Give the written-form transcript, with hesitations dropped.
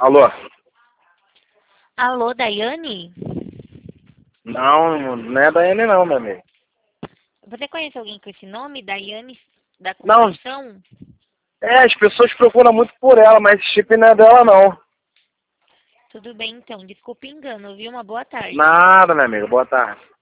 Alô? Alô, Daiane? Não, não é Daiane não, meu amigo. Você conhece alguém com esse nome, Daiane da Não, Conceição? as pessoas procuram muito por ela, mas esse chip não é dela não. Tudo bem, então. Desculpe o engano, viu? Uma boa tarde. Nada, meu amigo. Boa tarde.